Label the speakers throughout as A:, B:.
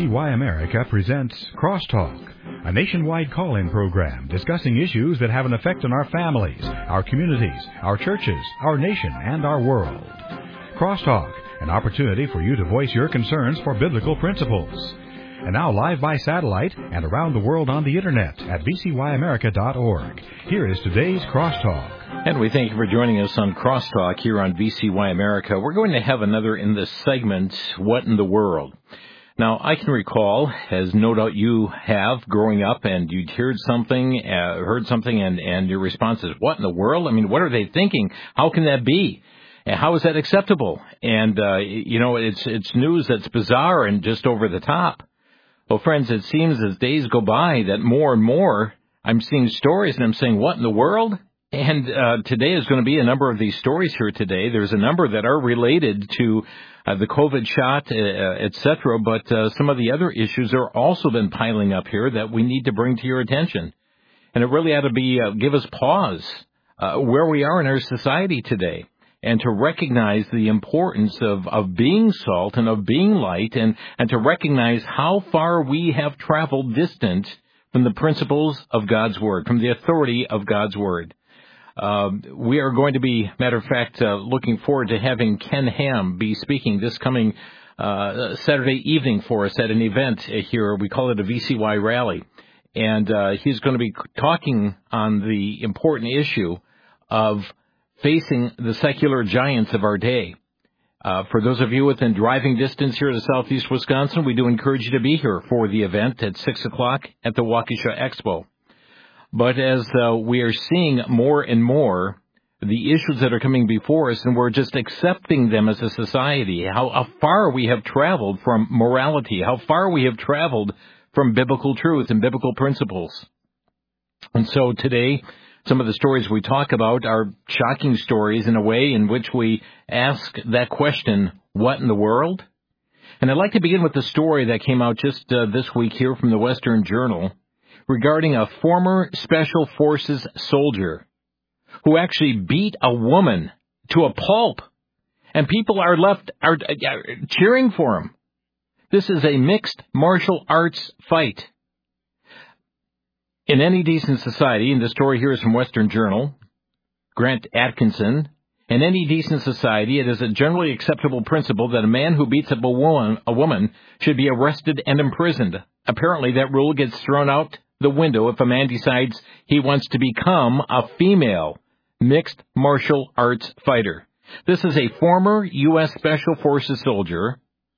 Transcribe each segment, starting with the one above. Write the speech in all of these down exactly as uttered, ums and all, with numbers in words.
A: C Y America presents Crosstalk, a nationwide call-in program discussing issues that have an effect on our families, our communities, our churches, our nation, and our world. Crosstalk, an opportunity for you to voice your concerns for biblical principles. And now live by satellite and around the world on the Internet at v c y america dot org. Here is today's Crosstalk.
B: And we thank you for joining us on Crosstalk here on V C Y America. We're going to have another in this segment, What in the World? Now, I can recall, as no doubt you have, growing up, and you'd heard something, uh, heard something, and, and your response is, what in the world? I mean, what are they thinking? How can that be? And how is that acceptable? And, uh, you know, it's it's news that's bizarre and just over the top. Well, friends, it seems as days go by that more and more I'm seeing stories and I'm saying, what in the world? And uh, today is going to be a number of these stories here today. There's a number that are related to uh, the COVID shot, uh, et cetera, but uh, some of the other issues are also been piling up here that we need to bring to your attention. And it really ought to be, uh, give us pause uh, where we are in our society today, and to recognize the importance of, of being salt and of being light, and, and to recognize how far we have traveled distant from the principles of God's Word, from the authority of God's Word. Uh, we are going to be, matter of fact, uh, looking forward to having Ken Ham be speaking this coming uh, Saturday evening for us at an event here. We call it a V C Y rally. And uh, he's going to be talking on the important issue of facing the secular giants of our day. Uh, for those of you within driving distance here to southeast Wisconsin, we do encourage you to be here for the event at six o'clock at the Waukesha Expo. But as uh, we are seeing more and more the issues that are coming before us, and we're just accepting them as a society, how, how far we have traveled from morality, how far we have traveled from biblical truth and biblical principles. And so today, some of the stories we talk about are shocking stories in a way in which we ask that question, what in the world? And I'd like to begin with the story that came out just uh, this week here from the Western Journal regarding a former Special Forces soldier who actually beat a woman to a pulp, and people are left are, are cheering for him. This is a mixed martial arts fight. In any decent society, and the story here is from Western Journal, Grant Atkinson, in any decent society, it is a generally acceptable principle that a man who beats up a woman, a woman should be arrested and imprisoned. Apparently, that rule gets thrown out the window if a man decides he wants to become a female mixed martial arts fighter. This is a former U S Special Forces soldier,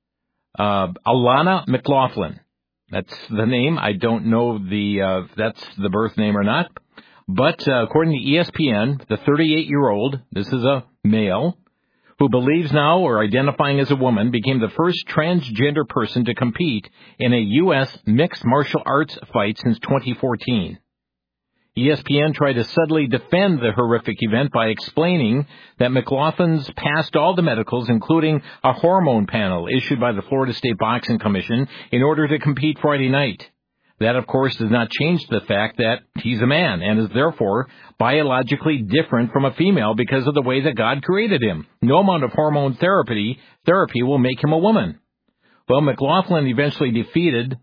B: uh, Alana McLaughlin. That's the name. I don't know the uh, that's the birth name or not. But uh, according to E S P N, the thirty-eight-year-old, this is a male, who believes now or identifying as a woman, became the first transgender person to compete in a U S mixed martial arts fight since twenty fourteen. E S P N tried to subtly defend the horrific event by explaining that McLaughlin's passed all the medicals, including a hormone panel issued by the Florida State Boxing Commission, in order to compete Friday night. That, of course, does not change the fact that he's a man and is therefore biologically different from a female because of the way that God created him. No amount of hormone therapy therapy will make him a woman. Well, McLaughlin eventually defeated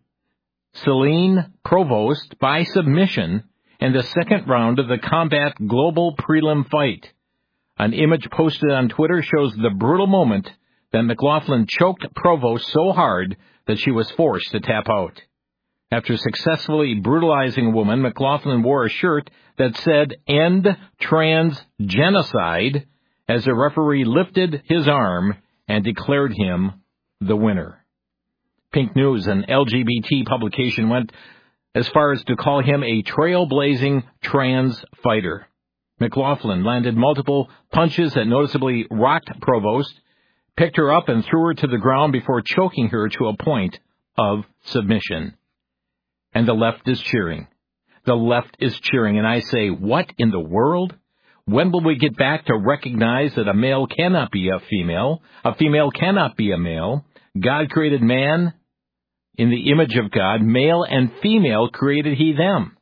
B: Celine Provost by submission in the second round of the Combat Global prelim fight. An image posted on Twitter shows the brutal moment that McLaughlin choked Provost so hard that she was forced to tap out. After successfully brutalizing a woman, McLaughlin wore a shirt that said, "End Trans Genocide," as the referee lifted his arm and declared him the winner. Pink News, an L G B T publication, went as far as to call him a trailblazing trans fighter. McLaughlin landed multiple punches that noticeably rocked Provost, picked her up and threw her to the ground before choking her to a point of submission. And the left is cheering. The left is cheering. And I say, what in the world? When will we get back to recognize that a male cannot be a female? A female cannot be a male. God created man in the image of God. Male and female created he them.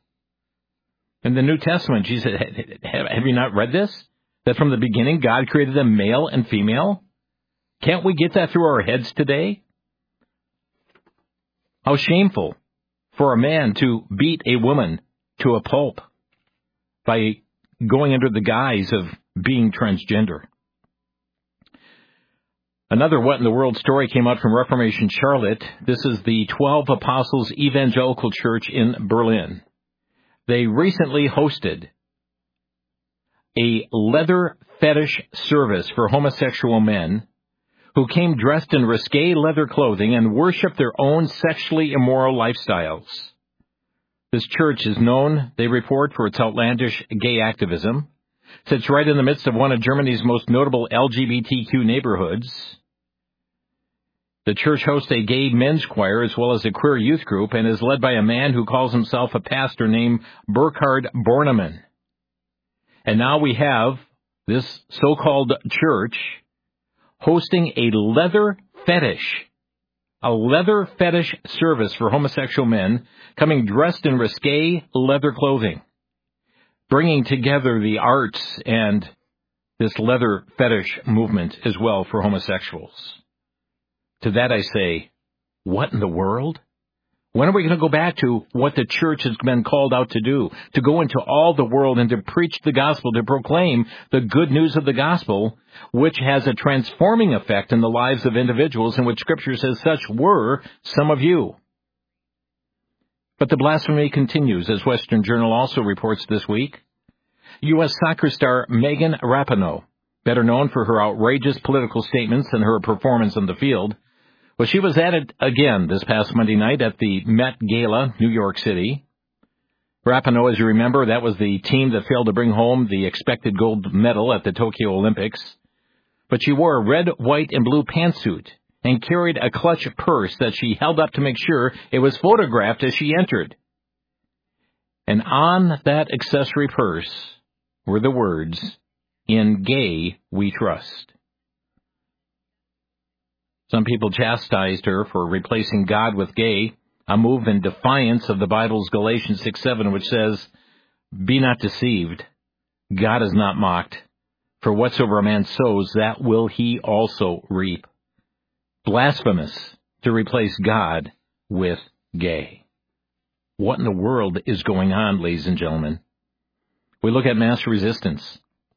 B: In the New Testament, Jesus said, have you not read this? That from the beginning, God created them male and female? Can't we get that through our heads today? How shameful for a man to beat a woman to a pulp by going under the guise of being transgender. Another What in the World story came out from Reformation Charlotte. This is the Twelve Apostles Evangelical Church in Berlin. They recently hosted a leather fetish service for homosexual men who came dressed in risque leather clothing and worshiped their own sexually immoral lifestyles. This church is known, they report, for its outlandish gay activism. It sits right in the midst of one of Germany's most notable L G B T Q neighborhoods. The church hosts a gay men's choir as well as a queer youth group and is led by a man who calls himself a pastor named Burkhard Bornemann. And now we have this so-called church hosting a leather fetish, a leather fetish service for homosexual men coming dressed in risque leather clothing, bringing together the arts and this leather fetish movement as well for homosexuals. To that I say, what in the world? When are we going to go back to what the church has been called out to do, to go into all the world and to preach the gospel, to proclaim the good news of the gospel, which has a transforming effect in the lives of individuals, in which Scripture says such were some of you. But the blasphemy continues, as Western Journal also reports this week. U S soccer star Megan Rapinoe, better known for her outrageous political statements and her performance on the field, well, she was at it again this past Monday night at the Met Gala, New York City. Rapinoe, as you remember, that was the team that failed to bring home the expected gold medal at the Tokyo Olympics. But she wore a red, white, and blue pantsuit and carried a clutch purse that she held up to make sure it was photographed as she entered. And on that accessory purse were the words, "In gay we trust." Some people chastised her for replacing God with gay, a move in defiance of the Bible's Galatians six seven, which says, "Be not deceived, God is not mocked, for whatsoever a man sows, that will he also reap." Blasphemous to replace God with gay. What in the world is going on, ladies and gentlemen? We look at mass resistance.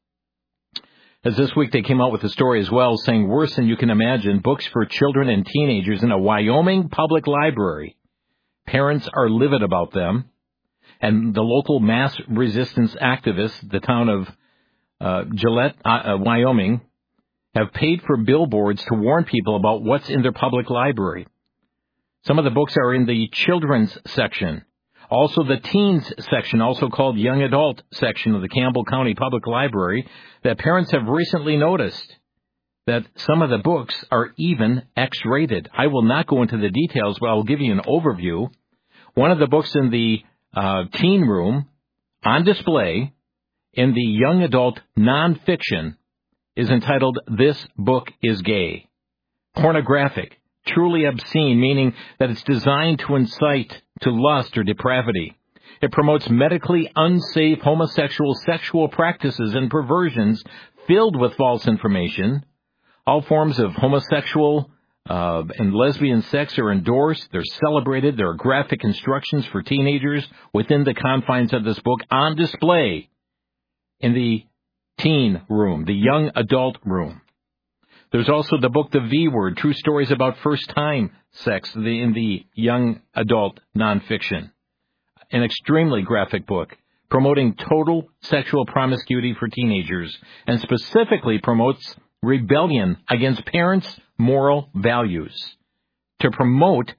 B: As this week they came out with a story as well, saying worse than you can imagine, books for children and teenagers in a Wyoming public library. Parents are livid about them, and the local mass resistance activists, the town of uh, Gillette, uh, Wyoming, have paid for billboards to warn people about what's in their public library. Some of the books are in the children's section. Also, the teens section, also called young adult section of the Campbell County Public Library, that parents have recently noticed that some of the books are even X-rated. I will not go into the details, but I'll give you an overview. One of the books in the uh, teen room on display in the young adult nonfiction is entitled, "This Book is Gay." Pornographic, truly obscene, meaning that it's designed to incite to lust or depravity. It promotes medically unsafe homosexual sexual practices and perversions filled with false information. All forms of homosexual uh, and lesbian sex are endorsed. They're celebrated. There are graphic instructions for teenagers within the confines of this book on display in the teen room, the young adult room. There's also the book, The V Word, True Stories About First-Time Sex, the, in the young adult nonfiction. An extremely graphic book promoting total sexual promiscuity for teenagers and specifically promotes rebellion against parents' moral values. To promote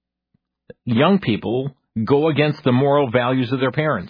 B: young people go against the moral values of their parents.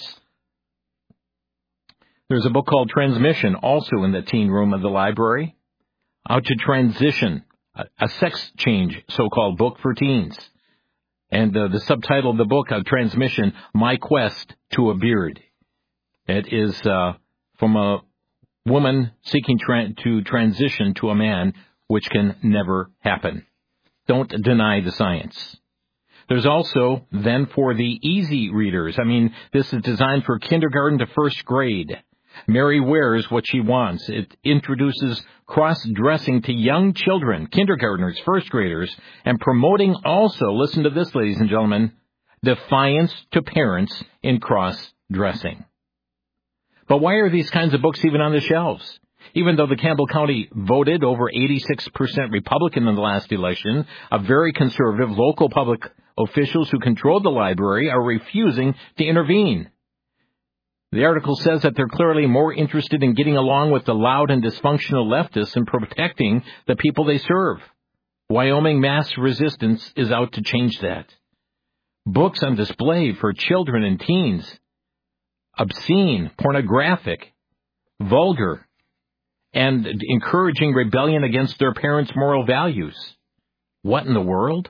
B: There's a book called Transmission, also in the teen room of the library. How to Transition, a sex change so-called book for teens. And uh, the subtitle of the book, uh, Transmission, My Quest to a Beard. It is uh, from a woman seeking tra- to transition to a man, which can never happen. Don't deny the science. There's also, then, for the easy readers. I mean, this is designed for kindergarten to first grade. Mary wears what she wants. It introduces cross-dressing to young children, kindergartners, first graders, and promoting also, listen to this, ladies and gentlemen, defiance to parents in cross-dressing. But why are these kinds of books even on the shelves? Even though the Campbell County voted over eighty-six percent Republican in the last election, a very conservative local public officials who control the library are refusing to intervene. The article says that they're clearly more interested in getting along with the loud and dysfunctional leftists and protecting the people they serve. Wyoming Mass Resistance is out to change that. Books on display for children and teens. Obscene, pornographic, vulgar, and encouraging rebellion against their parents' moral values. What in the world?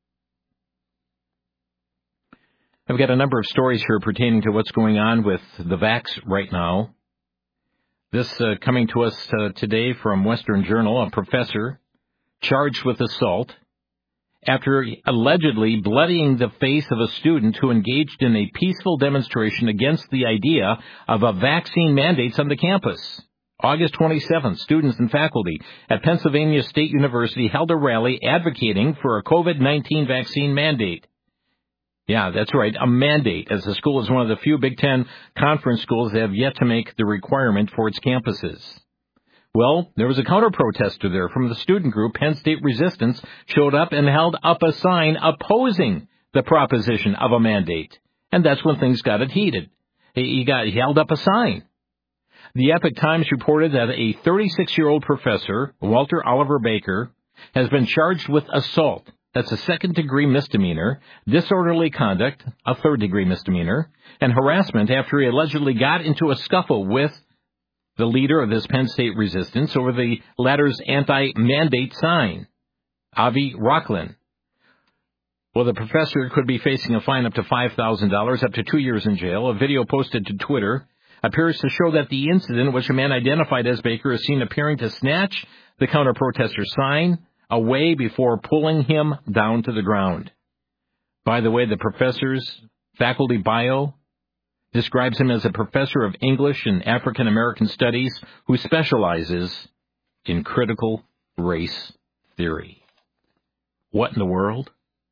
B: I've got a number of stories here pertaining to what's going on with the vax right now. This uh, coming to us uh, today from Western Journal, a professor charged with assault after allegedly bloodying the face of a student who engaged in a peaceful demonstration against the idea of a vaccine mandates on the campus. August twenty-seventh, students and faculty at Pennsylvania State University held a rally advocating for a COVID nineteen vaccine mandate. Yeah, that's right, a mandate, as the school is one of the few Big Ten conference schools that have yet to make the requirement for its campuses. Well, there was a counter-protester there from the student group. Penn State Resistance showed up and held up a sign opposing the proposition of a mandate. And that's when things got it heated. He got he held up a sign. The Epoch Times reported that a thirty-six-year-old professor, Walter Oliver Baker, has been charged with assault. That's a second-degree misdemeanor, disorderly conduct, a third-degree misdemeanor, and harassment after he allegedly got into a scuffle with the leader of this Penn State Resistance over the latter's anti-mandate sign, Avi Rocklin. Well, the professor could be facing a fine up to five thousand dollars, up to two years in jail. A video posted to Twitter appears to show that the incident, which a man identified as Baker is seen appearing to snatch the counter-protester sign away before pulling him down to the ground. By the way, the professor's faculty bio describes him as a professor of English and African American Studies who specializes in critical race theory. What in the world?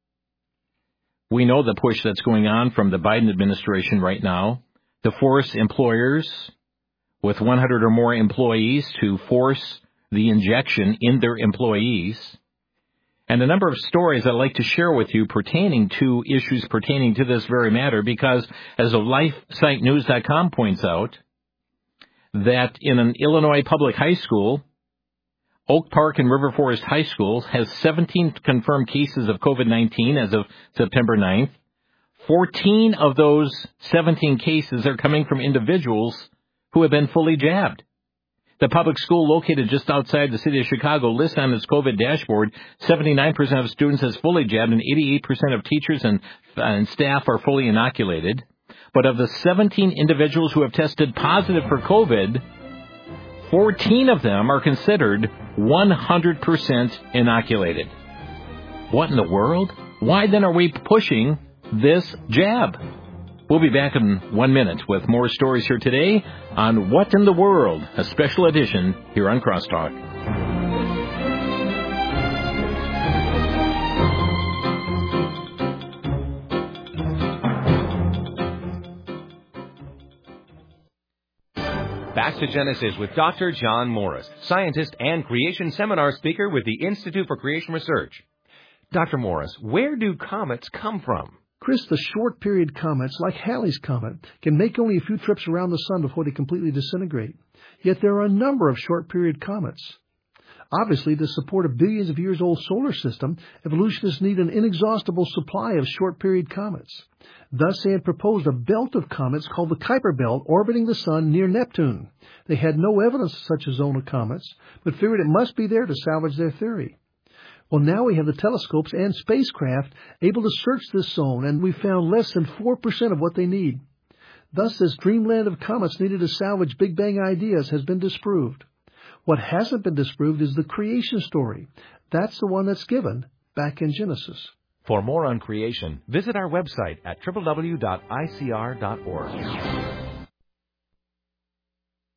B: We know the push that's going on from the Biden administration right now to force employers with one hundred or more employees to force the injection in their employees, and a number of stories I'd like to share with you pertaining to issues pertaining to this very matter, because as life site news dot com points out, that in an Illinois public high school, Oak Park and River Forest High Schools has seventeen confirmed cases of COVID nineteen as of September ninth. fourteen of those seventeen cases are coming from individuals who have been fully jabbed. The public school located just outside the city of Chicago lists on its COVID dashboard seventy-nine percent of students as fully jabbed and eighty-eight percent of teachers and, uh, and staff are fully inoculated. But of the seventeen individuals who have tested positive for COVID, fourteen of them are considered one hundred percent inoculated. What in the world? Why then are we pushing this jab? We'll be back in one minute with more stories here today on What in the World, a special edition here on Crosstalk.
C: Back to Genesis with Doctor John Morris, scientist and creation seminar speaker with the Institute for Creation Research. Doctor Morris, where do comets come from?
D: Chris, the short-period comets, like Halley's Comet, can make only a few trips around the sun before they completely disintegrate. Yet there are a number of short-period comets. Obviously, to support a billions of years old solar system, evolutionists need an inexhaustible supply of short-period comets. Thus, they had proposed a belt of comets called the Kuiper Belt orbiting the sun near Neptune. They had no evidence of such a zone of comets, but figured it must be there to salvage their theory. Well, now we have the telescopes and spacecraft able to search this zone, and we've found less than four percent of what they need. Thus, this dreamland of comets needed to salvage Big Bang ideas has been disproved. What hasn't been disproved is the creation story. That's the one that's given back in Genesis.
C: For more on creation, visit our website at w w w dot i c r dot org.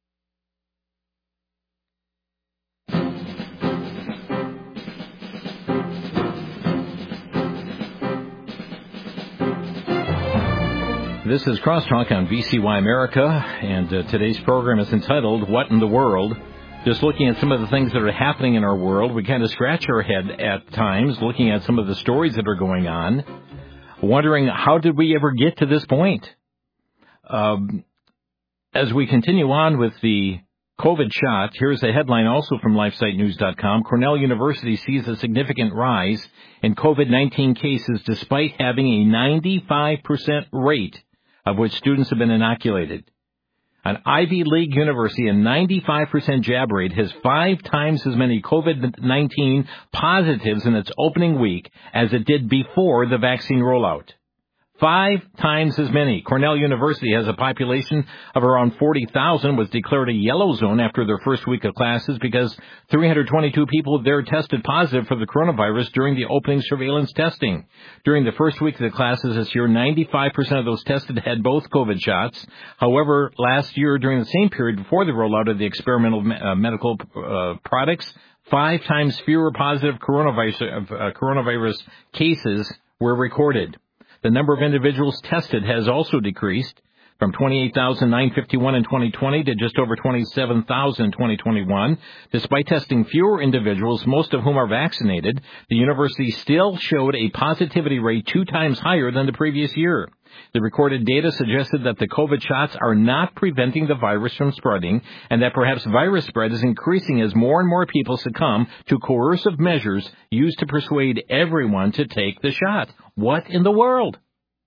B: This is Crosstalk on V C Y America, and uh, today's program is entitled, What in the World? Just looking at some of the things that are happening in our world, we kind of scratch our head at times, looking at some of the stories that are going on, wondering how did we ever get to this point? Um, as we continue on with the COVID shot, here's a headline also from LifeSite News dot com. Cornell University sees a significant rise in COVID nineteen cases despite having a ninety-five percent rate of which students have been inoculated. An Ivy League university, a ninety-five percent jab rate, has five times as many COVID nineteen positives in its opening week as it did before the vaccine rollout. Five times as many. Cornell University has a population of around forty thousand, was declared a yellow zone after their first week of classes because three hundred twenty-two people there tested positive for the coronavirus during the opening surveillance testing. During the first week of the classes this year, ninety-five percent of those tested had both COVID shots. However, last year, during the same period before the rollout of the experimental uh, medical uh, products, five times fewer positive coronavirus, uh, coronavirus cases were recorded. The number of individuals tested has also decreased from twenty-eight thousand nine hundred fifty-one in twenty twenty to just over twenty-seven thousand in twenty twenty-one. Despite testing fewer individuals, most of whom are vaccinated, the university still showed a positivity rate two times higher than the previous year. The recorded data suggested that the COVID shots are not preventing the virus from spreading, and that perhaps virus spread is increasing as more and more people succumb to coercive measures used to persuade everyone to take the shot. What in the world?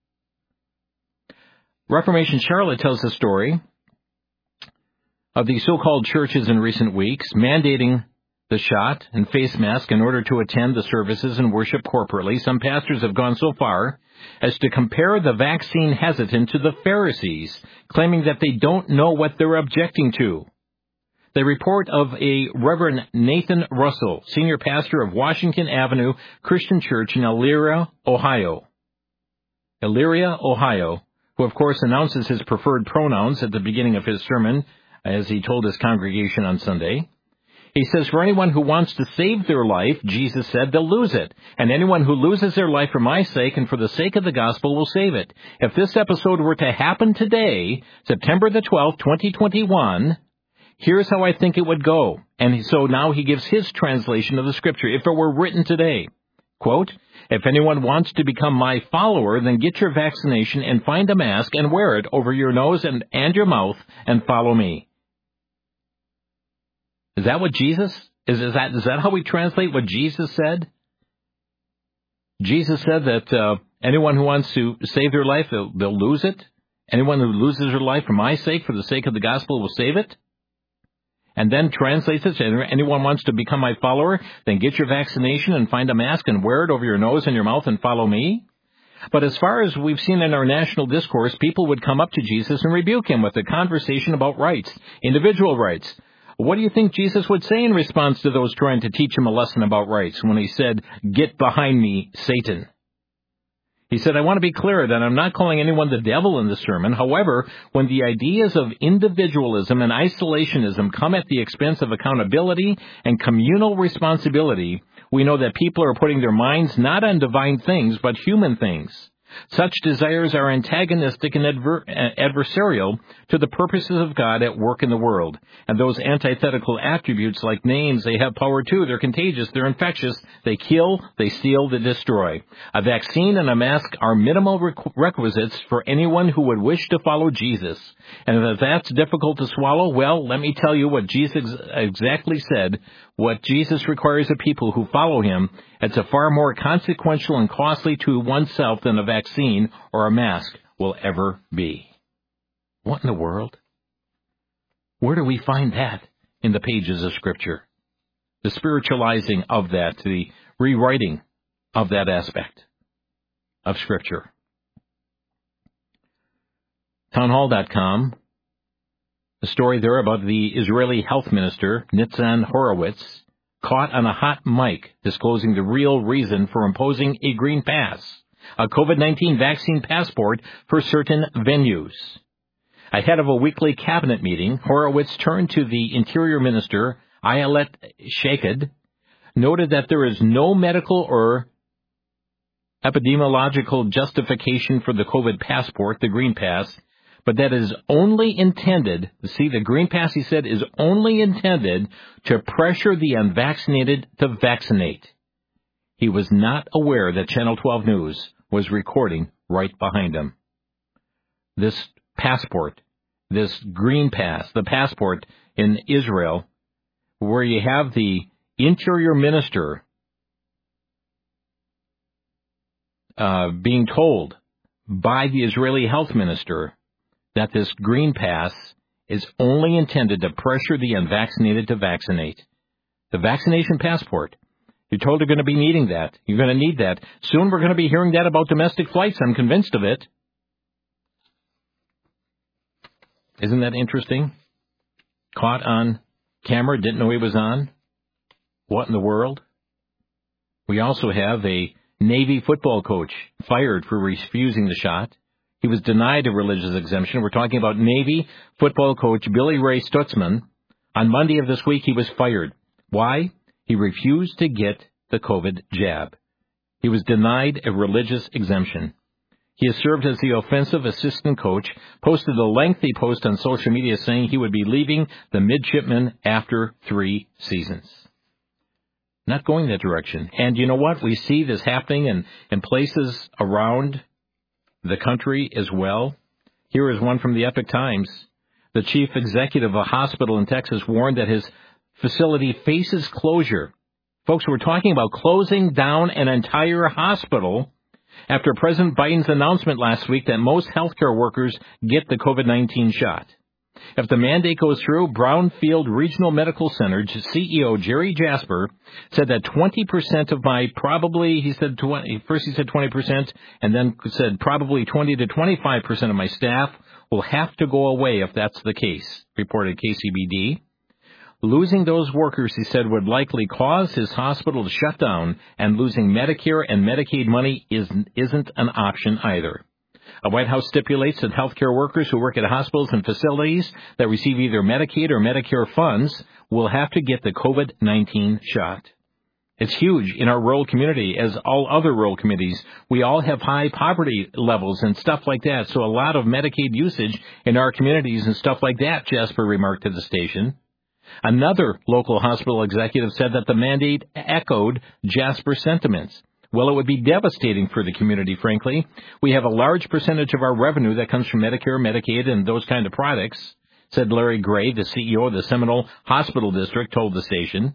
B: Reformation Charlotte tells the story of the so-called churches in recent weeks mandating the shot and face mask in order to attend the services and worship corporately. Some pastors have gone so far as to compare the vaccine hesitant to the Pharisees, claiming that they don't know what they're objecting to. They report of a Reverend Nathan Russell, senior pastor of Washington Avenue Christian Church in Elyria, Ohio. Elyria, Ohio, who of course announces his preferred pronouns at the beginning of his sermon, as he told his congregation on Sunday. He says, for anyone who wants to save their life, Jesus said, they'll lose it. And anyone who loses their life for my sake and for the sake of the gospel will save it. If this episode were to happen today, September the twelfth, twenty twenty-one, here's how I think it would go. And so now he gives his translation of the scripture. If it were written today, quote, if anyone wants to become my follower, then get your vaccination and find a mask and wear it over your nose and, and your mouth and follow me. Is that what Jesus, is, is that, is that how we translate what Jesus said? Jesus said that uh, anyone who wants to save their life, they'll, they'll lose it. Anyone who loses their life for my sake, for the sake of the gospel, will save it. And then translates it, anyone wants to become my follower, then get your vaccination and find a mask and wear it over your nose and your mouth and follow me. But as far as we've seen in our national discourse, people would come up to Jesus and rebuke him with a conversation about rights, individual rights. What do you think Jesus would say in response to those trying to teach him a lesson about rights when he said, get behind me, Satan? He said, I want to be clear that I'm not calling anyone the devil in the sermon. However, when the ideas of individualism and isolationism come at the expense of accountability and communal responsibility, we know that people are putting their minds not on divine things, but human things. Such desires are antagonistic and adver- adversarial to the purposes of God at work in the world. And those antithetical attributes like names, they have power too. They're contagious. They're infectious. They kill. They steal. They destroy. A vaccine and a mask are minimal requ- requisites for anyone who would wish to follow Jesus. And if that's difficult to swallow, well, let me tell you what Jesus exactly said. What Jesus requires of people who follow him, it's a far more consequential and costly to oneself than a vaccine or a mask will ever be. What in the world? Where do we find that in the pages of Scripture? The spiritualizing of that, the rewriting of that aspect of Scripture. Townhall dot com, a story there about the Israeli health minister, Nitzan Horowitz, caught on a hot mic disclosing the real reason for imposing a green pass, a COVID nineteen vaccine passport for certain venues. Ahead of a weekly cabinet meeting, Horowitz turned to the Interior Minister, Ayelet Shaked, noted that there is no medical or epidemiological justification for the COVID passport, the Green Pass, but that is only intended, see, the Green Pass, he said, is only intended to pressure the unvaccinated to vaccinate. He was not aware that Channel twelve News was recording right behind him. This passport, this Green Pass, the passport in Israel, where you have the interior minister uh, being told by the Israeli health minister that this Green Pass is only intended to pressure the unvaccinated to vaccinate. The vaccination passport. You're told you're going to be needing that. You're going to need that. Soon we're going to be hearing that about domestic flights. I'm convinced of it. Isn't that interesting? Caught on camera, didn't know he was on. What in the world? We also have a Navy football coach fired for refusing the shot. He was denied a religious exemption. We're talking about Navy football coach Billy Ray Stutzman. On Monday of this week, he was fired. Why? He refused to get the COVID jab. He was denied a religious exemption. He has served as the offensive assistant coach, posted a lengthy post on social media saying he would be leaving the midshipmen after three seasons. Not going that direction. And you know what? We see this happening in, in places around the country as well. Here is one from the Epoch Times. The chief executive of a hospital in Texas warned that his facility faces closure. Folks, we're talking about closing down an entire hospital after President Biden's announcement last week that most healthcare workers get the COVID nineteen shot. If the mandate goes through, Brownfield Regional Medical Center C E O Jerry Jasper said that twenty percent of my probably, he said twenty, first he said twenty percent, and then said probably twenty to twenty-five percent of my staff will have to go away if that's the case, reported K C B D. Losing those workers, he said, would likely cause his hospital to shut down, and losing Medicare and Medicaid money isn't, isn't an option either. A White House stipulates that healthcare workers who work at hospitals and facilities that receive either Medicaid or Medicare funds will have to get the COVID nineteen shot. It's huge in our rural community, as all other rural communities. We all have high poverty levels and stuff like that, so a lot of Medicaid usage in our communities and stuff like that, Jasper remarked to the station. Another local hospital executive said that the mandate echoed Jasper's sentiments. Well, it would be devastating for the community, frankly. We have a large percentage of our revenue that comes from Medicare, Medicaid, and those kind of products, said Larry Gray, the C E O of the Seminole Hospital District, told the station.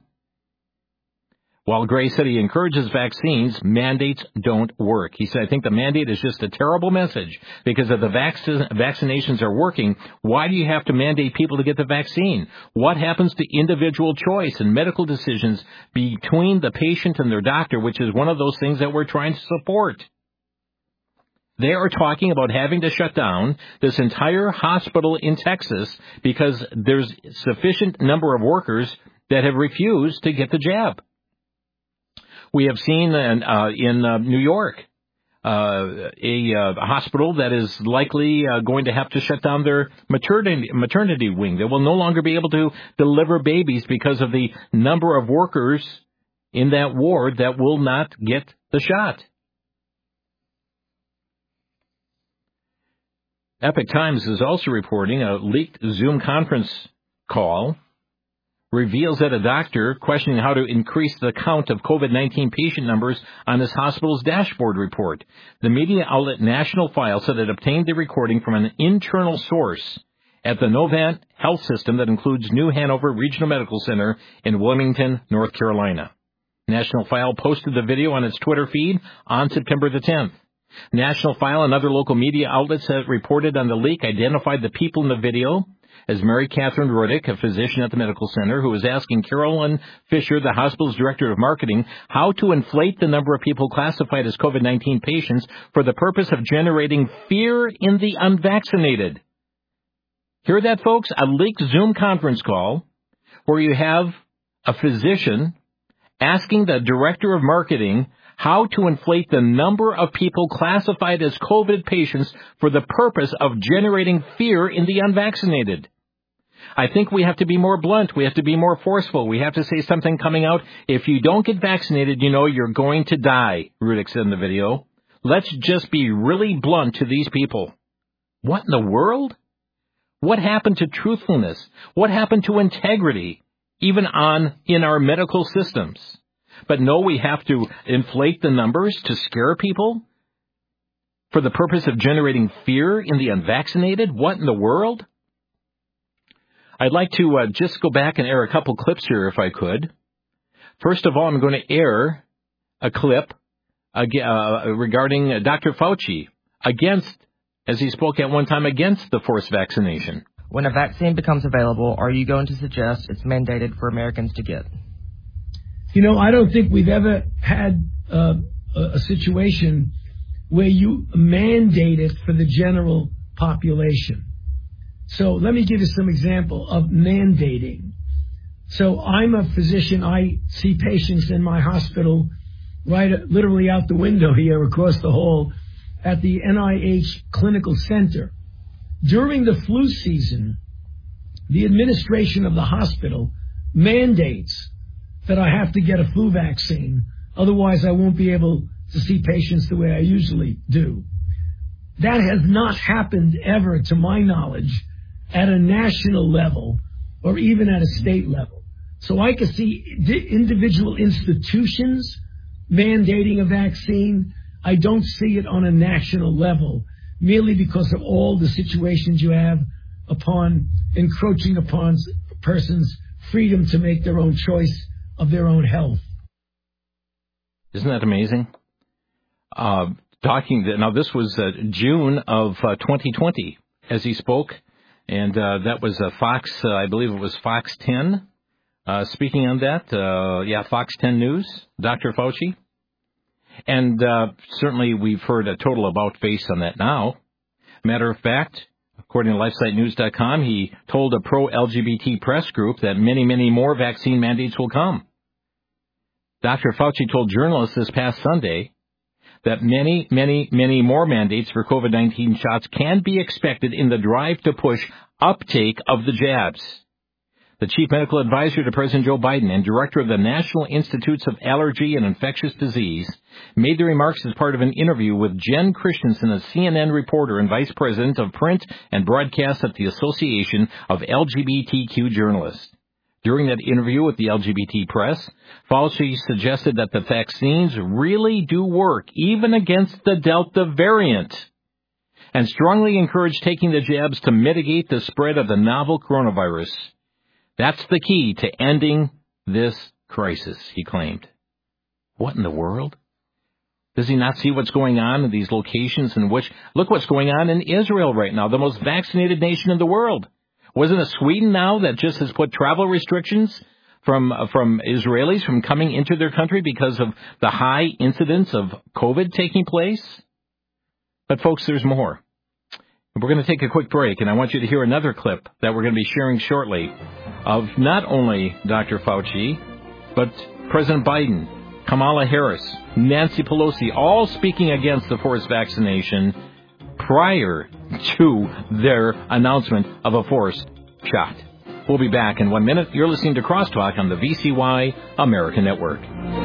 B: While Gray said he encourages vaccines, mandates don't work. He said, I think the mandate is just a terrible message because if the vac- vaccinations are working, why do you have to mandate people to get the vaccine? What happens to individual choice and medical decisions between the patient and their doctor, which is one of those things that we're trying to support? They are talking about having to shut down this entire hospital in Texas because there's sufficient number of workers that have refused to get the jab. We have seen in, uh, in uh, New York uh, a, uh, a hospital that is likely uh, going to have to shut down their maternity, maternity wing. They will no longer be able to deliver babies because of the number of workers in that ward that will not get the shot. Epoch Times is also reporting a leaked Zoom conference call reveals that a doctor questioning how to increase the count of COVID nineteen patient numbers on his hospital's dashboard report. The media outlet National File said it obtained the recording from an internal source at the Novant Health System that includes New Hanover Regional Medical Center in Wilmington, North Carolina. National File posted the video on its Twitter feed on September the tenth. National File and other local media outlets that reported on the leak identified the people in the video as Mary Catherine Rudick, a physician at the medical center, who was asking Carolyn Fisher, the hospital's director of marketing, how to inflate the number of people classified as COVID nineteen patients for the purpose of generating fear in the unvaccinated. Hear that, folks? A leaked Zoom conference call where you have a physician asking the director of marketing how to inflate the number of people classified as COVID patients for the purpose of generating fear in the unvaccinated. I think we have to be more blunt. We have to be more forceful. We have to say something coming out. If you don't get vaccinated, you know you're going to die, Rudick said in the video. let's just be really blunt to these people. What in the world? What happened to truthfulness? What happened to integrity, even on in our medical systems? But no, we have to inflate the numbers to scare people for the purpose of generating fear in the unvaccinated? What in the world? I'd like to uh, just go back and air a couple clips here if I could. First of all, I'm going to air a clip uh, uh, regarding uh, Doctor Fauci against, as he spoke at one time, against the forced vaccination.
E: When a vaccine becomes available, are you going to suggest it's mandated for Americans to get?
F: You know, I don't think we've ever had uh, a, a situation where you mandate it for the general population. So let me give you some example of mandating. So I'm a physician. I see patients in my hospital right literally out the window here across the hall at the N I H Clinical Center. During the flu season, the administration of the hospital mandates that I have to get a flu vaccine. Otherwise, I won't be able to see patients the way I usually do. That has not happened ever, to my knowledge, at a national level or even at a state level. So I can see individual institutions mandating a vaccine. I don't see it on a national level, merely because of all the situations you have upon encroaching upon a person's freedom to make their own choice of their own health.
B: Isn't that amazing? Uh, talking now, this was uh, June of uh, twenty twenty as he spoke, and uh, that was uh, Fox. Uh, I believe it was Fox ten. Uh, speaking on that, uh, yeah, Fox ten News, Doctor Fauci, and uh, certainly we've heard a total about face on that now. Matter of fact, according to LifeSite News dot com, he told a pro-L G B T press group that many, many more vaccine mandates will come. Doctor Fauci told journalists this past Sunday that many, many, many more mandates for COVID nineteen shots can be expected in the drive to push uptake of the jabs. The chief medical advisor to President Joe Biden and director of the National Institutes of Allergy and Infectious Disease made the remarks as part of an interview with Jen Christensen, a C N N reporter and vice president of print and broadcast at the Association of L G B T Q Journalists. During that interview with the L G B T press, Fauci suggested that the vaccines really do work, even against the Delta variant, and strongly encouraged taking the jabs to mitigate the spread of the novel coronavirus. That's the key to ending this crisis, he claimed. What in the world? Does he not see what's going on in these locations in which, look what's going on in Israel right now, the most vaccinated nation in the world. Wasn't it Sweden now that just has put travel restrictions from uh, from Israelis from coming into their country because of the high incidence of COVID taking place? But folks, there's more. We're going to take a quick break, and I want you to hear another clip that we're going to be sharing shortly of not only Doctor Fauci, but President Biden, Kamala Harris, Nancy Pelosi, all speaking against the forced vaccination prior to their announcement of a forced shot. We'll be back in one minute. You're listening to Crosstalk on the V C Y American Network.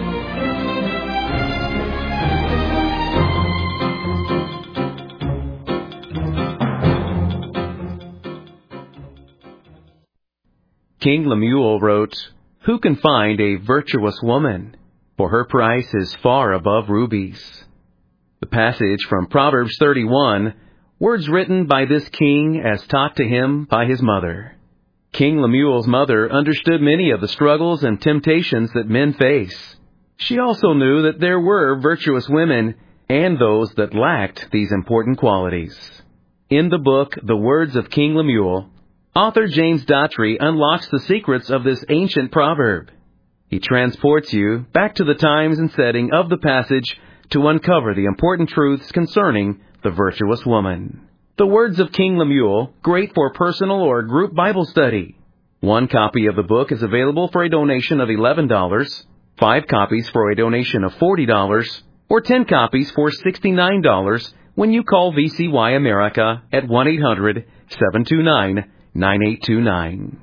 G: King Lemuel wrote, "Who can find a virtuous woman? For her price is far above rubies." The passage from Proverbs thirty-one, words written by this king as taught to him by his mother. King Lemuel's mother understood many of the struggles and temptations that men face. She also knew that there were virtuous women and those that lacked these important qualities. In the book, The Words of King Lemuel, author James Daughtry unlocks the secrets of this ancient proverb. He transports you back to the times and setting of the passage to uncover the important truths concerning the virtuous woman. The Words of King Lemuel, great for personal or group Bible study. One copy of the book is available for a donation of eleven dollars, five copies for a donation of forty dollars, or ten copies for sixty-nine dollars when you call V C Y America at one eight hundred, seven two nine, nine eight two nine.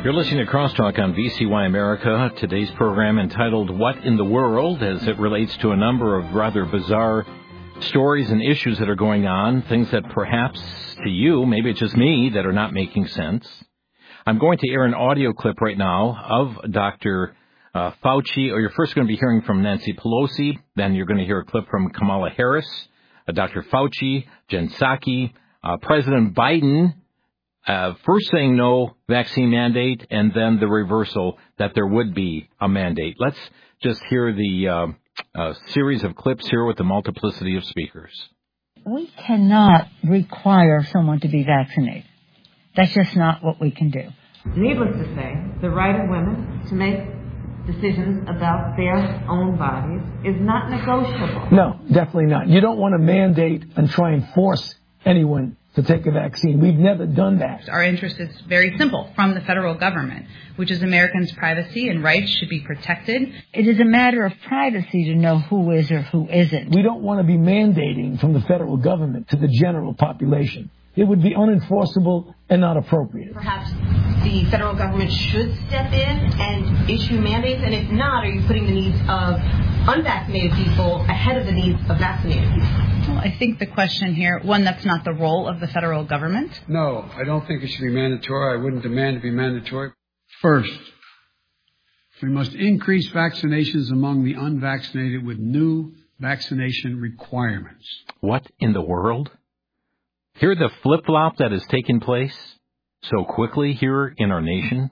B: You're listening to Crosstalk on V C Y America. Today's program entitled What in the World, as it relates to a number of rather bizarre stories and issues that are going on, things that perhaps to you, maybe it's just me, that are not making sense. I'm going to air an audio clip right now of Doctor Uh, Fauci, or you're first going to be hearing from Nancy Pelosi, then you're going to hear a clip from Kamala Harris, uh, Doctor Fauci, Jen Psaki, uh, President Biden, uh, first saying no vaccine mandate, and then the reversal that there would be a mandate. Let's just hear the uh, uh, series of clips here with the multiplicity of speakers.
H: We cannot require someone to be vaccinated. That's just not what we can do.
I: Needless to say, the right of women to make decisions about their own bodies is not negotiable.
F: No, definitely not. You don't want to mandate and try and force anyone to take a vaccine. We've never done that.
J: Our interest is very simple from the federal government, which is Americans' privacy and rights should be protected.
H: It is a matter of privacy to know who is or who isn't.
F: We don't want to be mandating from the federal government to the general population. It would be unenforceable and not appropriate.
K: Perhaps the federal government should step in and issue mandates, and if not, are you putting the needs of unvaccinated people ahead of the needs of vaccinated people?
J: Well, I think the question here, one, that's not the role of the federal government.
L: No, I don't think it should be mandatory. I wouldn't demand to be mandatory.
M: First, we must increase vaccinations among the unvaccinated with new vaccination requirements.
B: What in the world? Hear the flip-flop that has taken place so quickly here in our nation?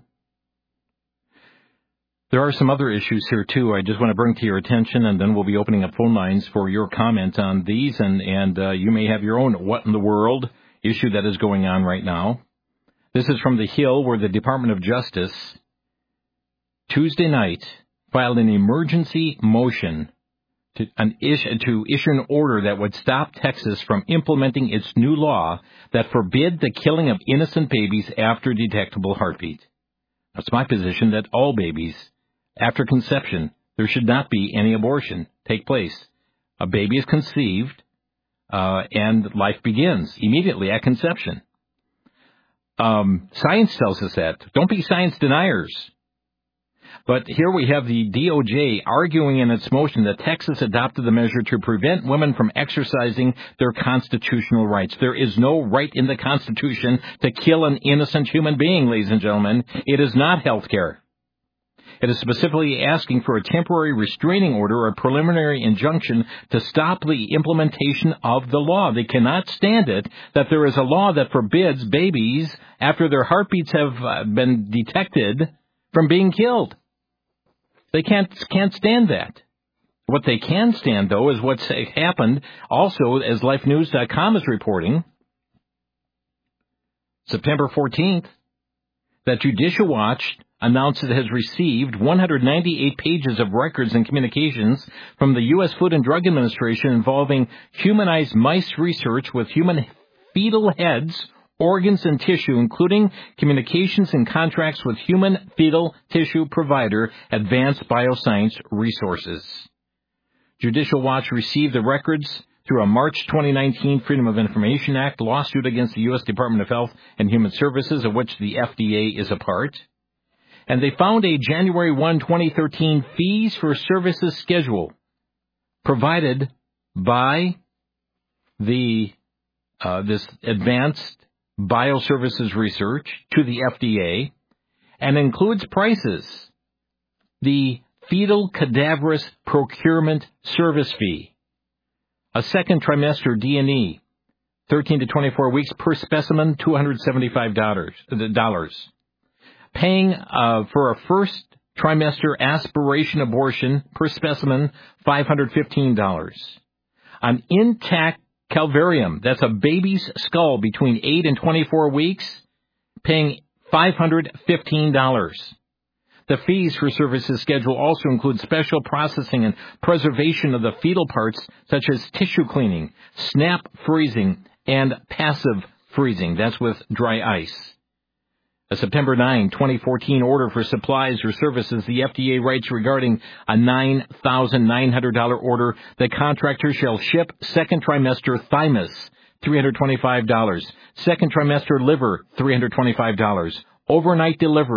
B: There are some other issues here, too, I just want to bring to your attention, and then we'll be opening up phone lines for your comment on these, and, and uh, you may have your own what in the world issue that is going on right now. This is from The Hill, where the Department of Justice Tuesday night filed an emergency motion To, an issue, to issue an order that would stop Texas from implementing its new law that forbid the killing of innocent babies after detectable heartbeat. Now, it's my position that all babies, after conception, there should not be any abortion take place. A baby is conceived, uh, and life begins immediately at conception. Um, science tells us that. Don't be science deniers. But here we have the D O J arguing in its motion that Texas adopted the measure to prevent women from exercising their constitutional rights. There is no right in the Constitution to kill an innocent human being, ladies and gentlemen. It is not health care. It is specifically asking for a temporary restraining order or a preliminary injunction to stop the implementation of the law. They cannot stand it that there is a law that forbids babies, after their heartbeats have been detected, from being killed. They can't can't stand that. What they can stand, though, is what's happened also, as Life News dot com is reporting, September fourteenth, that Judicial Watch announced it has received one hundred ninety-eight pages of records and communications from the U S Food and Drug Administration involving humanized mice research with human fetal heads, organs, and tissue, including communications and contracts with human fetal tissue provider Advanced Bioscience Resources. Judicial Watch received the records through a March twenty nineteen Freedom of Information Act lawsuit against the U S Department of Health and Human Services, of which the F D A is a part. And they found a January first, twenty thirteen fees for services schedule provided by the uh, this Advanced Bioservices Research to the F D A, and includes prices. The Fetal Cadaverous Procurement Service Fee, a second trimester D and E, thirteen to twenty-four weeks per specimen, two hundred seventy-five dollars. Paying uh, for a first trimester aspiration abortion per specimen, five hundred fifteen dollars. An intact calvarium, that's a baby's skull between eight and twenty-four weeks, paying five hundred fifteen dollars. The fees for services schedule also include special processing and preservation of the fetal parts, such as tissue cleaning, snap freezing, and passive freezing. That's with dry ice. A September ninth, twenty fourteen order for supplies or services, the F D A writes regarding a nine thousand nine hundred dollars order, the contractor shall ship second trimester thymus, three hundred twenty-five dollars, second trimester liver, three hundred twenty-five dollars, overnight delivery,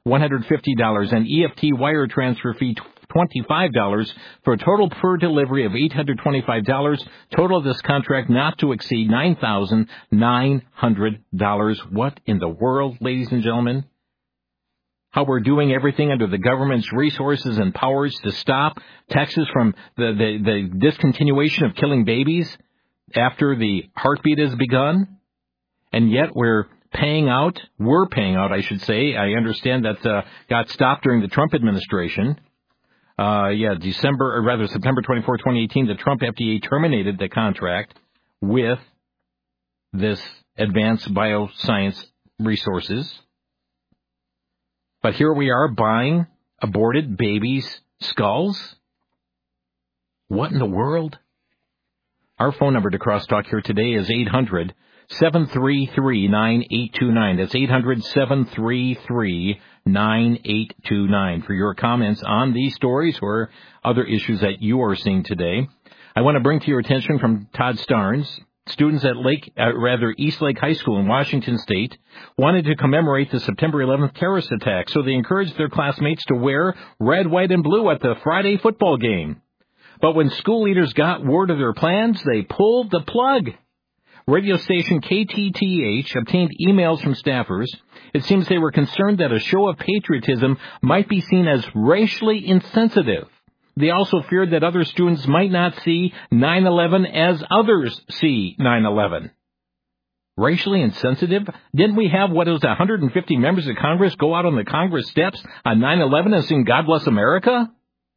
B: one hundred fifty dollars, and E F T wire transfer fee twenty-five dollars for a total per delivery of eight hundred twenty-five dollars. Total of this contract not to exceed nine thousand nine hundred dollars. What in the world, ladies and gentlemen? How we're doing everything under the government's resources and powers to stop Texas from the, the, the discontinuation of killing babies after the heartbeat has begun. And yet we're paying out, we're paying out, I should say. I understand that uh, got stopped during the Trump administration. Uh, yeah, December, or rather September twenty-fourth, twenty eighteen, the Trump F D A terminated the contract with this Advanced Bioscience Resources. But here we are buying aborted babies' skulls? What in the world? Our phone number to Crosstalk here today is eight hundred, seven three three, nine eight two nine. That's eight hundred, seven three three, nine eight two nine for your comments on these stories or other issues that you are seeing today. I want to bring to your attention from Todd Starnes. Students at Lake, uh, rather East Lake High School in Washington State wanted to commemorate the September eleventh terrorist attack, so they encouraged their classmates to wear red, white, and blue at the Friday football game. But when school leaders got word of their plans, they pulled the plug. Radio station K T T H obtained emails from staffers. It seems they were concerned that a show of patriotism might be seen as racially insensitive. They also feared that other students might not see nine eleven as others see nine eleven. Racially insensitive? Didn't we have, what was it, one hundred fifty members of Congress go out on the Congress steps on nine eleven and sing God Bless America?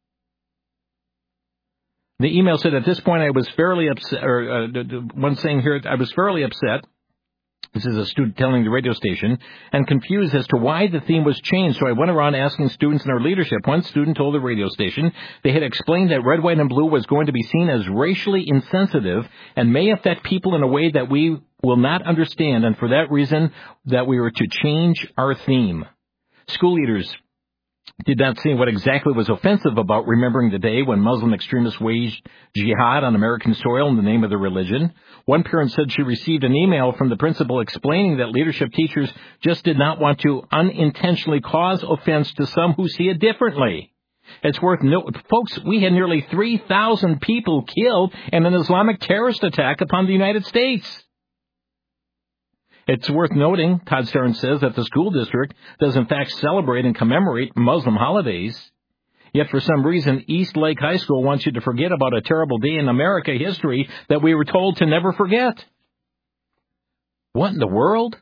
B: The email said, at this point I was fairly upset, or uh, one saying here, I was fairly upset. This is a student telling the radio station, and confused as to why the theme was changed. So I went around asking students in our leadership. One student told the radio station they had explained that red, white, and blue was going to be seen as racially insensitive and may affect people in a way that we will not understand, and for that reason that we were to change our theme. School leaders did not see what exactly was offensive about remembering the day when Muslim extremists waged jihad on American soil in the name of their religion. One parent said she received an email from the principal explaining that leadership teachers just did not want to unintentionally cause offense to some who see it differently. It's worth noting, folks, we had nearly three thousand people killed in an Islamic terrorist attack upon the United States. It's worth noting, Todd Starnes says, that the school district does in fact celebrate and commemorate Muslim holidays. Yet for some reason, East Lake High School wants you to forget about a terrible day in America history that we were told to never forget. What in the world?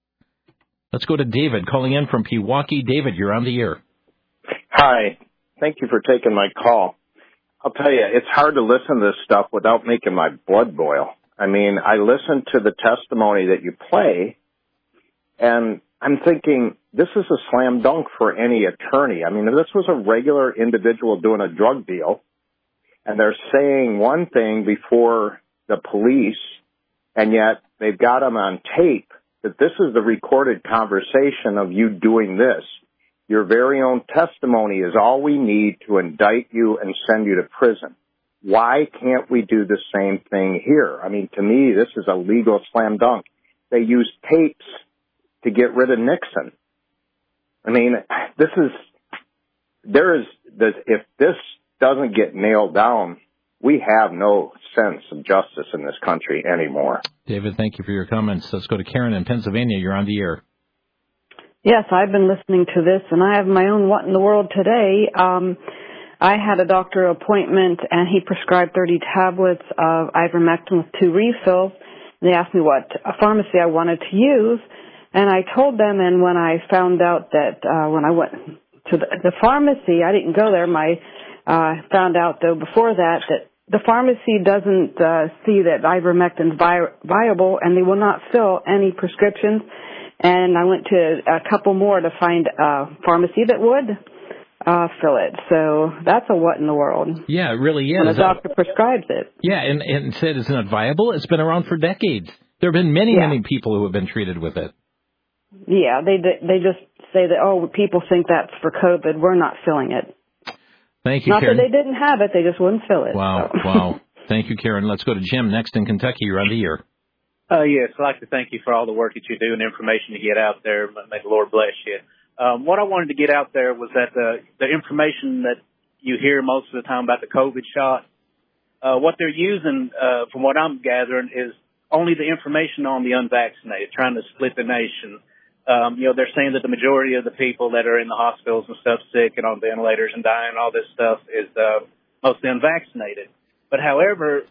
B: Let's go to David calling in from Pewaukee. David, you're on the air.
N: Hi. Thank you for taking my call. I'll tell you, it's hard to listen to this stuff without making my blood boil. I mean, I listen to the testimony that you play, and I'm thinking, this is a slam dunk for any attorney. I mean, if this was a regular individual doing a drug deal, and they're saying one thing before the police, and yet they've got them on tape, that this is the recorded conversation of you doing this. Your very own testimony is all we need to indict you and send you to prison. Why can't we do the same thing here? I mean, to me, this is a legal slam dunk. They used tapes to get rid of Nixon. I mean, this is, there is, if this doesn't get nailed down, we have no sense of justice in this country anymore.
B: David, thank you for your comments. Let's go to Karen in Pennsylvania. You're on the air.
O: Yes, I've been listening to this, and I have my own what in the world today. Um, I had a doctor appointment, and he prescribed thirty tablets of ivermectin with two refills. They asked me what pharmacy I wanted to use, and I told them, and when I found out that uh, when I went to the, the pharmacy, I didn't go there. My uh, found out, though, before that, that the pharmacy doesn't uh, see that ivermectin is vi- viable, and they will not fill any prescriptions. And I went to a couple more to find a pharmacy that would uh, fill it. So that's a what in the world.
B: Yeah, it really is.
O: When a doctor prescribes it.
B: Yeah, and, and said it's not viable. It's been around for decades. There have been many,
O: yeah.
B: many people who have been treated with it.
O: Yeah, they they just say that, oh, people think that's for COVID. We're not filling it.
B: Thank you,
O: Not
B: Karen.
O: that they didn't have it. They just wouldn't fill it.
B: Wow,
O: so.
B: wow. Thank you, Karen. Let's go to Jim next in Kentucky. You're on the air.
P: Uh, yes, I'd like to thank you for all the work that you do and the information you get out there. May the Lord bless you. Um, what I wanted to get out there was that the, the information that you hear most of the time about the COVID shot, uh, what they're using, uh, from what I'm gathering, is only the information on the unvaccinated, trying to split the nation. Um, you know, they're saying that the majority of the people that are in the hospitals and stuff, sick and on ventilators and dying, all this stuff is uh, mostly unvaccinated. But however,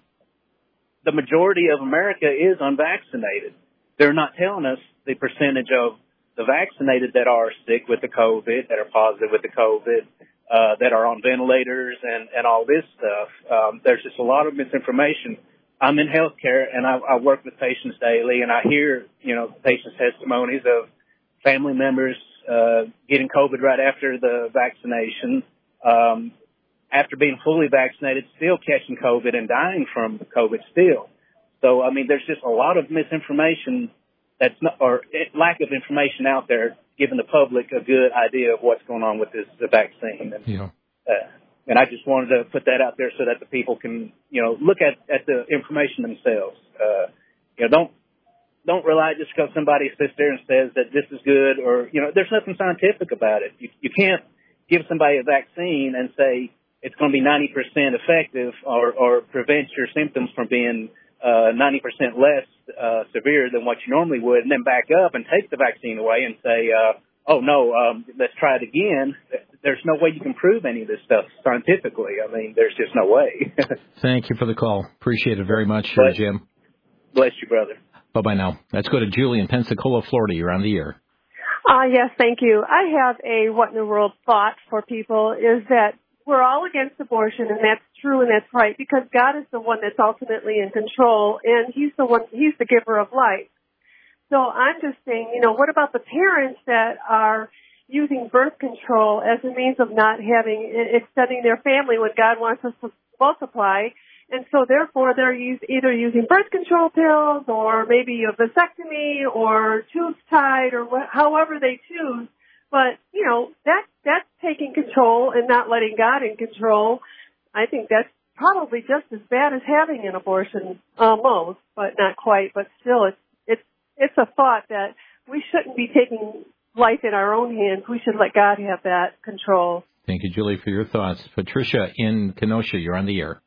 P: the majority of America is unvaccinated. They're not telling us the percentage of the vaccinated that are sick with the COVID, that are positive with the COVID, uh, that are on ventilators and, and all this stuff. Um, there's just a lot of misinformation. I'm in healthcare and I, I work with patients daily, and I hear, you know, patients' testimonies of family members, uh, getting COVID right after the vaccination, um, after being fully vaccinated, still catching COVID and dying from COVID still. So, I mean, there's just a lot of misinformation that's not, or lack of information out there giving the public a good idea of what's going on with this the vaccine. And,
B: yeah.
P: uh, and I just wanted to put that out there so that the people can, you know, look at, at the information themselves. Uh, you know, don't, don't rely just because somebody sits there and says that this is good, or, you know, there's nothing scientific about it. You, you can't give somebody a vaccine and say it's going to be ninety percent effective or, or prevent your symptoms from being uh, ninety percent less uh, severe than what you normally would, and then back up and take the vaccine away and say, uh, oh, no, um, let's try it again. There's no way you can prove any of this stuff scientifically. I mean, there's just no way.
B: Thank you for the call. Appreciate it very much,
P: Bless,
B: Jim.
P: Bless you, brother.
B: Bye-bye now. Let's go to Julie in Pensacola, Florida. You're on the air.
Q: Uh, yes, thank you. I have a what in the world thought for people is that we're all against abortion, and that's true and that's right, because God is the one that's ultimately in control, and He's the one, He's the giver of life. So I'm just saying, you know, what about the parents that are using birth control as a means of not having, extending their family when God wants us to multiply? And so, therefore, they're use, either using birth control pills or maybe a vasectomy or tubes tied or wh- however they choose. But, you know, that, that's taking control and not letting God in control. I think that's probably just as bad as having an abortion, almost, but not quite. But still, it's, it's, it's a thought that we shouldn't be taking life in our own hands. We should let God have that control.
B: Thank you, Julie, for your thoughts. Patricia in Kenosha, you're on the air.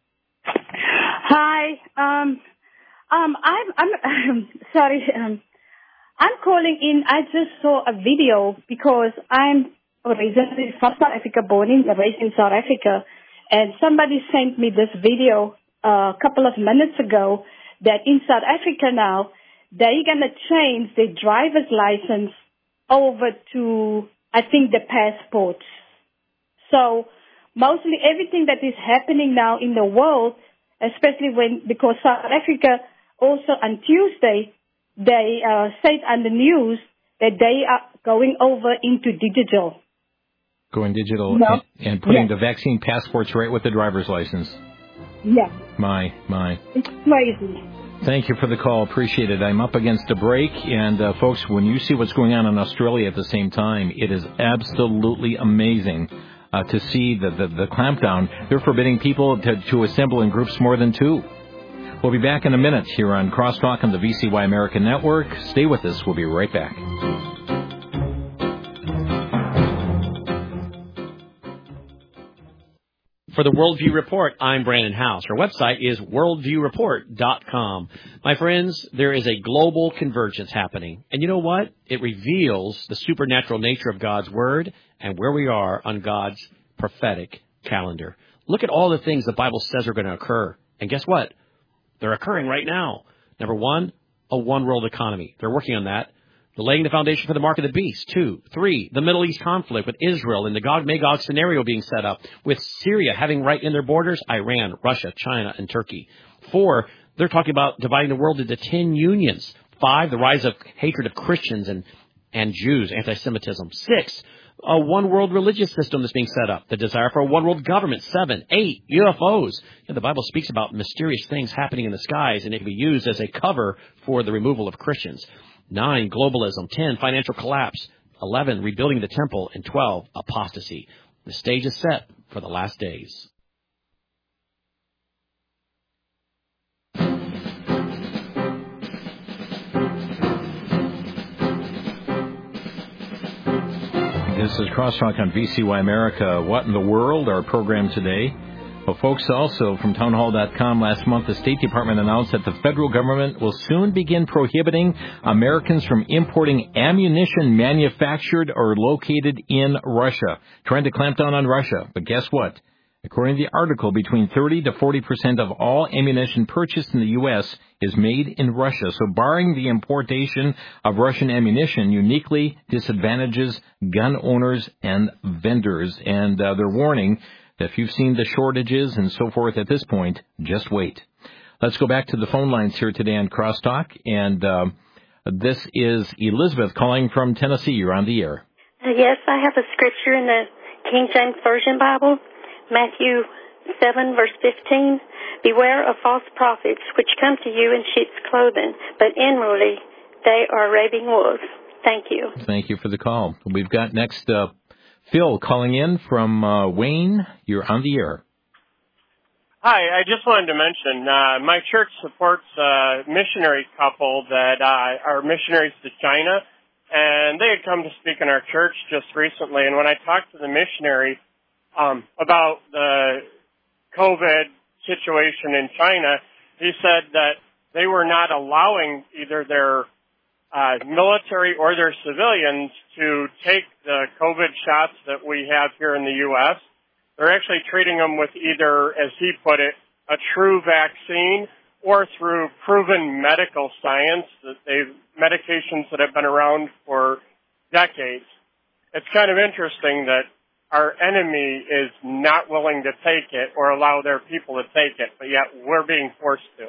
R: Hi. Um, um, I'm, I'm sorry. Um, I'm calling in. I just saw a video because I'm originally from South Africa, born and raised in South Africa, and somebody sent me this video uh, a couple of minutes ago that in South Africa now they're going to change the driver's license over to, I think, the passports. So mostly everything that is happening now in the world, especially when, because South Africa also on Tuesday, they uh, said on the news that they are going over into digital.
B: Going digital
R: no.
B: and, and putting
R: yeah.
B: the vaccine passports right with the driver's license.
R: Yeah.
B: My, my.
R: It's crazy.
B: Thank you for the call. Appreciate it. I'm up against a break. And, uh, folks, when you see what's going on in Australia at the same time, it is absolutely amazing. Uh, to see the, the, the clampdown. They're forbidding people to, to assemble in groups more than two. We'll be back in a minute here on Crosstalk on the V C Y American Network. Stay with us. We'll be right back.
S: For the Worldview Report, I'm Brandon House. Our website is worldview report dot com. My friends, there is a global convergence happening. And you know what? It reveals the supernatural nature of God's Word and where we are on God's prophetic calendar. Look at all the things the Bible says are going to occur. And guess what? They're occurring right now. Number one, a one-world economy. They're working on that. They're laying the foundation for the mark of the beast. Two. Three, the Middle East conflict with Israel and the Gog-Magog scenario being set up, with Syria having right in their borders Iran, Russia, China, and Turkey. Four, they're talking about dividing the world into ten unions. Five, the rise of hatred of Christians and, and Jews, anti-Semitism. Six, a one-world religious system that's being set up, the desire for a one-world government. Seven, eight, U F Os. You know, the Bible speaks about mysterious things happening in the skies, and it can be used as a cover for the removal of Christians. Nine, globalism. Ten, financial collapse. Eleven, rebuilding the temple. And twelve, apostasy. The stage is set for the last days.
B: This is Crosstalk on V C Y America. What in the world? Our program today. Well, folks, also from townhall dot com last month, the State Department announced that the federal government will soon begin prohibiting Americans from importing ammunition manufactured or located in Russia, trying to clamp down on Russia. But guess what? According to the article, between thirty to forty percent of all ammunition purchased in the U S is made in Russia. So barring the importation of Russian ammunition uniquely disadvantages gun owners and vendors. And uh, they're warning that if you've seen the shortages and so forth at this point, just wait. Let's go back to the phone lines here today on Crosstalk. And uh, this is Elizabeth calling from Tennessee. You're on the air.
T: Uh, yes, I have a scripture in the King James Version Bible. Matthew seven, verse fifteen, beware of false prophets, which come to you in sheep's clothing, but inwardly they are ravening wolves. Thank you.
B: Thank you for the call. We've got next uh, Phil calling in from uh, Wayne. You're on the air.
U: Hi, I just wanted to mention, uh, my church supports a missionary couple that uh, are missionaries to China, and they had come to speak in our church just recently, and when I talked to the missionary, Um, about the COVID situation in China, he said that they were not allowing either their uh, military or their civilians to take the COVID shots that we have here in the U S. They're actually treating them with either, as he put it, a true vaccine or through proven medical science, that they've medications that have been around for decades. It's kind of interesting that our enemy is not willing to take it or allow their people to take it, but yet we're being forced to.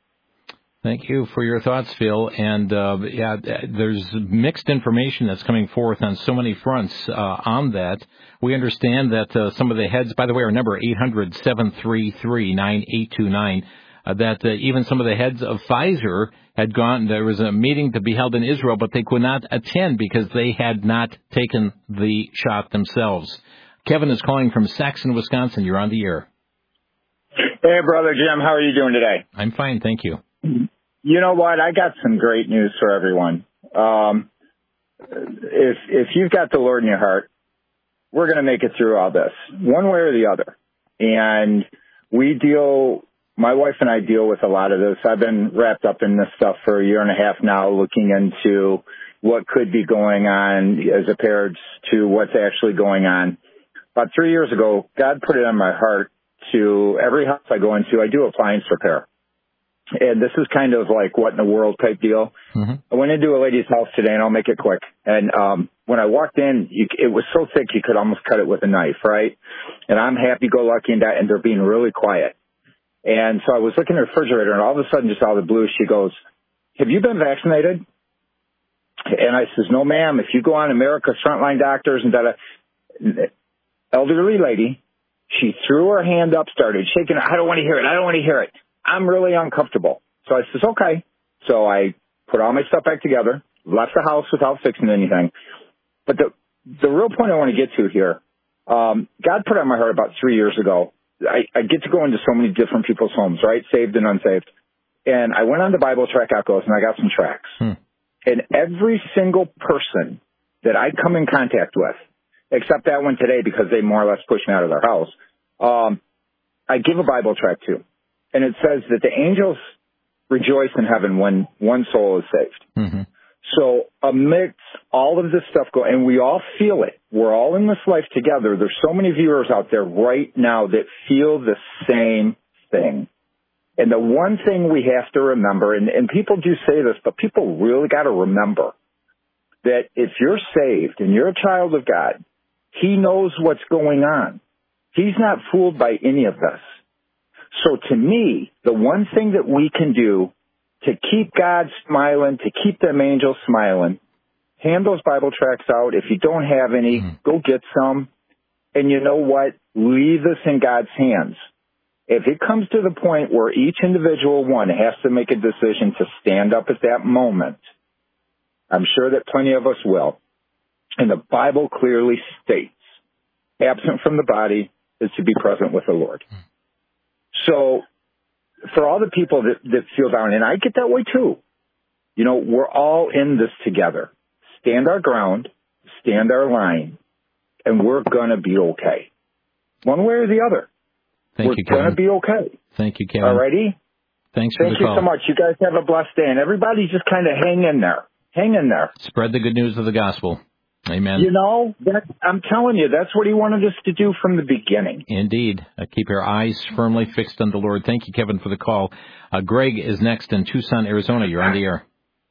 B: Thank you for your thoughts, Phil. And, uh, yeah, there's mixed information that's coming forth on so many fronts uh, on that. We understand that uh, some of the heads, by the way, our number eight hundred, seven three three, nine eight two nine, uh, that uh, even some of the heads of Pfizer had gone, there was a meeting to be held in Israel, but they could not attend because they had not taken the shot themselves. Kevin is calling from Saxon, Wisconsin. You're on the air.
V: Hey, Brother Jim. How are you doing today?
B: I'm fine, thank you.
V: You know what? I got some great news for everyone. Um, if if you've got the Lord in your heart, we're going to make it through all this, one way or the other. And we deal, my wife and I deal with a lot of this. I've been wrapped up in this stuff for a year and a half now, looking into what could be going on as compared to what's actually going on. About three years ago, God put it on my heart to every house I go into, I do appliance repair. And this is kind of like what in the world type deal. Mm-hmm. I went into a lady's house today, and I'll make it quick. And um when I walked in, you, it was so thick you could almost cut it with a knife, right? And I'm happy-go-lucky, and, that, and they're being really quiet. And so I was looking at the refrigerator, and all of a sudden, just out of the blue, she goes, "Have you been vaccinated?" And I says, "No, ma'am. If you go on America's Frontline Doctors and that." Elderly lady, she threw her hand up, started shaking. I don't want to hear it. I don't want to hear it. I'm really uncomfortable. So I says, okay. So I put all my stuff back together, left the house without fixing anything. But the the real point I want to get to here, um, God put it on my heart about three years ago. I, I get to go into so many different people's homes, right, saved and unsaved. And I went on the Bible Track Echoes, and I got some tracks. Hmm. And every single person that I come in contact with, except that one today because they more or less pushed me out of their house, um, I give a Bible tract to. And it says that the angels rejoice in heaven when one soul is saved. Mm-hmm. So amidst all of this stuff, go, and we all feel it. We're all in this life together. There's so many viewers out there right now that feel the same thing. And the one thing we have to remember, and, and people do say this, but people really got to remember that if you're saved and you're a child of God, He knows what's going on. He's not fooled by any of this. So to me, the one thing that we can do to keep God smiling, to keep them angels smiling, hand those Bible tracts out. If you don't have any, mm-hmm. go get some. And you know what? Leave this in God's hands. If it comes to the point where each individual one has to make a decision to stand up at that moment, I'm sure that plenty of us will. And the Bible clearly states, absent from the body is to be present with the Lord. So for all the people that, that feel down, and I get that way too, you know, we're all in this together. Stand our ground, stand our line, and we're going to be okay. One way or the other.
B: Thank
V: we're
B: you, Kevin.
V: We're going to be okay.
B: Thank you, Kevin.
V: All righty?
B: Thanks for
V: Thank
B: the
V: you
B: call.
V: so much. You guys have a blessed day, and everybody just kind of hang in there. Hang in there.
B: Spread the good news of the gospel. Amen.
V: You know, that, I'm telling you, that's what he wanted us to do from the beginning.
B: Indeed. Uh, keep your eyes firmly fixed on the Lord. Thank you, Kevin, for the call. Uh, Greg is next in Tucson, Arizona. You're on the air.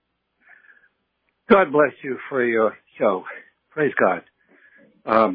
A: God bless you for your show. Praise God. Um,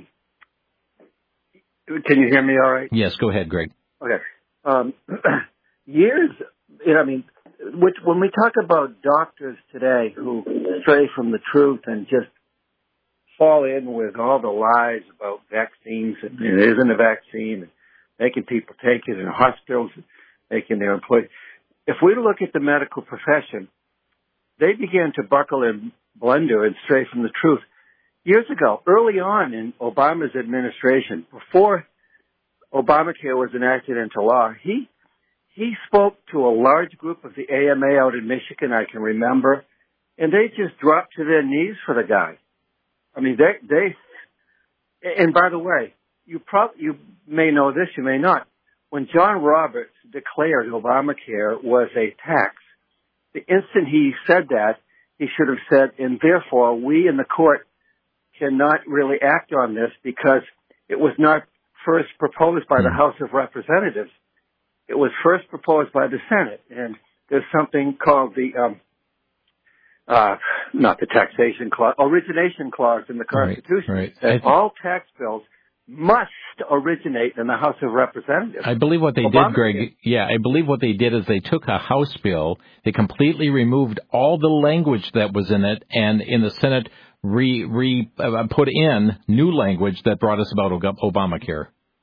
A: can you hear me all right?
B: Yes, go ahead, Greg.
A: Okay. Um, years, you know, I mean, which, when we talk about doctors today who stray from the truth and just fall in with all the lies about vaccines and it isn't a vaccine and making people take it in hospitals, making their employees. If we look at the medical profession, they began to buckle and blunder and stray from the truth years ago, early on in Obama's administration, before Obamacare was enacted into law. He he spoke to a large group of the A M A out in Michigan, I can remember, and they just dropped to their knees for the guy. I mean, they, they, and by the way, you probably, you may know this, you may not. When John Roberts declared Obamacare was a tax, the instant he said that, he should have said, and therefore we in the court cannot really act on this because it was not first proposed by the House of Representatives. It was first proposed by the Senate. And there's something called the, um, Uh, not the taxation clause, origination clause in the Constitution.
B: Right, right.
A: That
B: th-
A: all tax bills must originate in the House of Representatives.
B: I believe what they
A: Obama
B: did, Greg,
A: did.
B: yeah, I believe what they did is they took a House bill, they completely removed all the language that was in it, and in the Senate re, re uh, put in new language that brought us about Obamacare.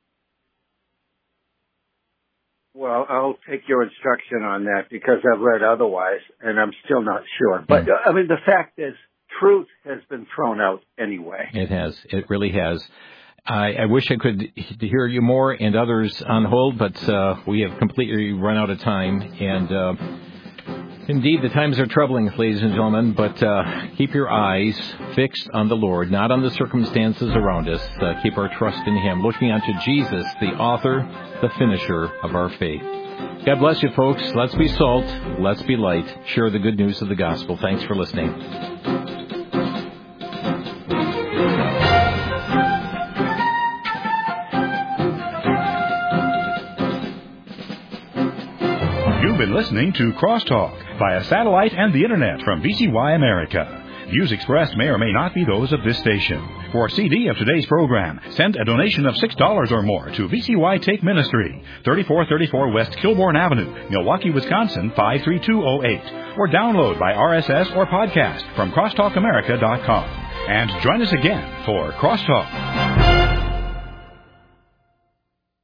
A: Well, I'll take your instruction on that because I've read otherwise, and I'm still not sure. But, uh, I mean, the fact is, truth has been thrown out anyway.
B: It has. It really has. I, I wish I could hear you more and others on hold, but uh, we have completely run out of time. And uh, indeed, the times are troubling, ladies and gentlemen, but uh, keep your eyes fixed on the Lord, not on the circumstances around us. Uh, keep our trust in Him, looking unto Jesus, the author, the finisher of our faith. God bless you, folks. Let's be salt. Let's be light. Share the good news of the gospel. Thanks for listening.
D: You've been listening to Crosstalk via satellite and the Internet from V C Y America. Views expressed may or may not be those of this station. For a C D of today's program, send a donation of six dollars or more to V C Y Take Ministry, thirty-four thirty-four West Kilbourne Avenue, Milwaukee, Wisconsin, five three two oh eight. Or download by R S S or podcast from crosstalk america dot com. And join us again for Crosstalk.